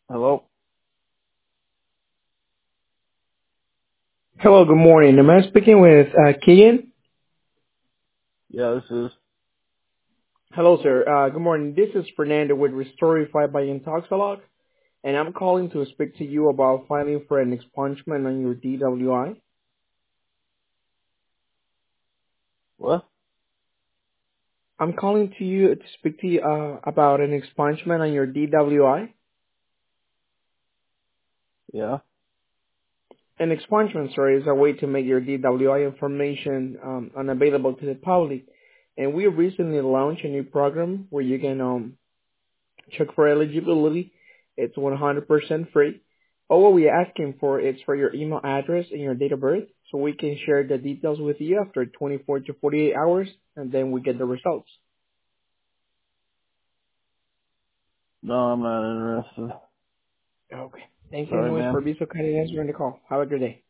Hello? Hello, good morning. Am I speaking with Keegan? Yeah, this is. Hello, sir. Good morning. This is Fernando with Restorify by Intoxalog, and I'm calling to speak to you about filing for an expungement on your DWI. What? I'm calling to you to speak to you about an expungement on your DWI. Yeah. An expungement, sorry, is a way to make your DWI information unavailable to the public. And we recently launched a new program where you can check for eligibility. It's 100% free. All what we're asking for is for your email address and your date of birth so we can share the details with you after 24 to 48 hours and then we get the results. No, I'm not interested. Okay. Thank you Sorry, anyways man. for being so kind and answering the call. Have a good day.